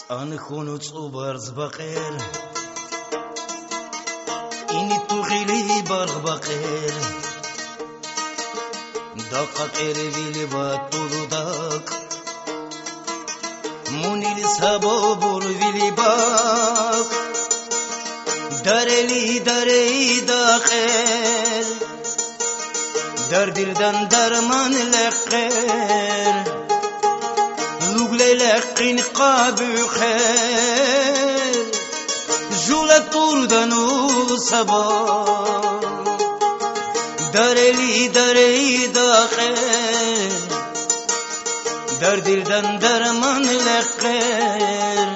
Ankhunu tsubarz baqer Ini tughili baqer Daqaqer vili baturudak Munil sabobur vili baq Dareli darei daqer Dardirdan darman leqer لقين قابو خير جولة طردنو سبا دارلي داري داخل در دردن درمان لقير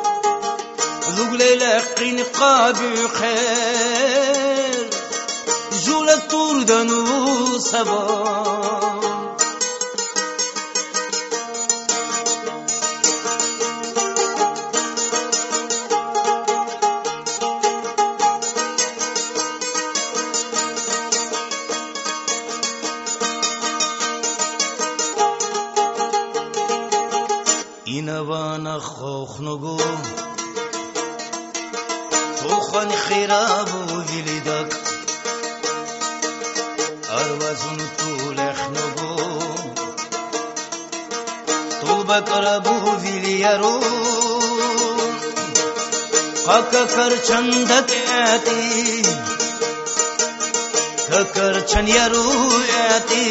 لقين قابو خير جولة طردنو سبا Inavana khokhnogo Tokhan khirabu vilidak Arvazun tulekhnogo Tulbakarabu viliyaro Kakakar chandak ati Kakar chanyaru ati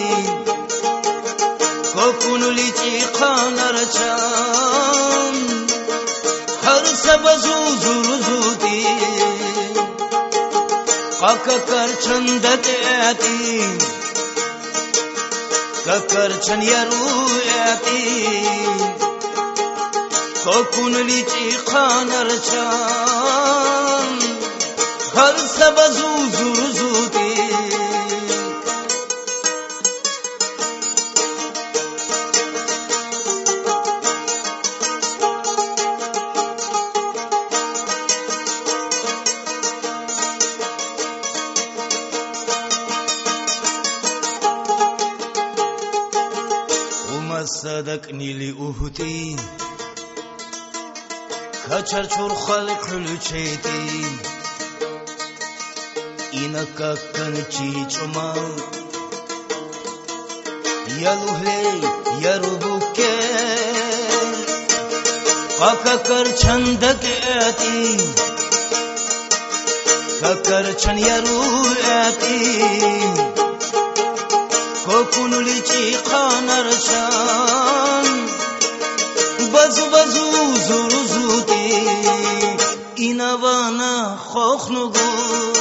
Kokunuli chiqanar chan Har sabazu zuruzuti Kakakar chandak ati Kakar chan yaru ati Kokunuli chiqanar chan Har sabazu zuruzuti صدقني لأهتي كچرچور خلق لچيتي إنك كنچي چما يلوهلي يربوكي قاكر چندك آتي كاكر چن يرو آتي Kokunuli chiqanar chan Bazu bazu zuruzuti Inavana khokhnugu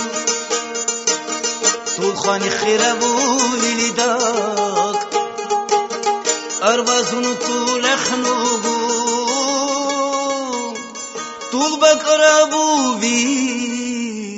Tulkhani khirabu lilidak Arvazunu tulekhnugu Tulbakarabu vi